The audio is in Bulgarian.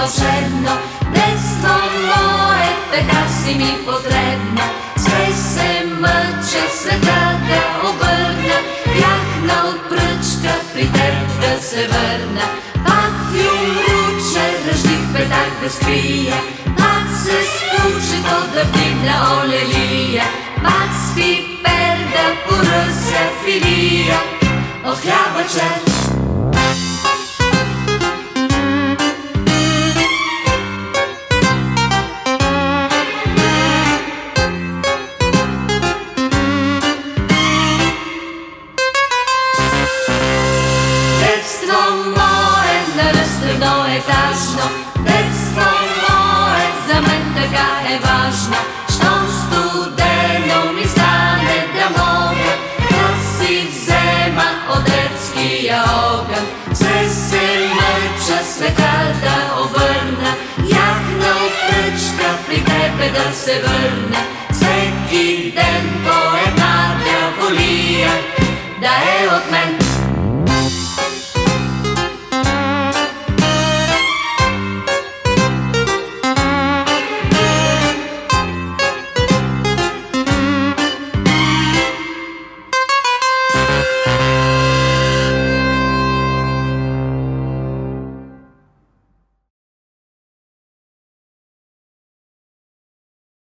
вълшебно. Детство мое, така си ми потребно. Все се мъча света да обърна. Бях на отпръчка при теб да се върна. Пак в юмруче ръждив петак да скрия. Пак се скучи то да вдигна олелия. Пак с пипер да поръся филия от хляба чер. Детство мое едноетажно, детство мое за мен така е важно. Щом студено ми стане да мога да си взема от детския огън. Все се мъча света да обърна. Бях на отпръчка при тебе да се върна.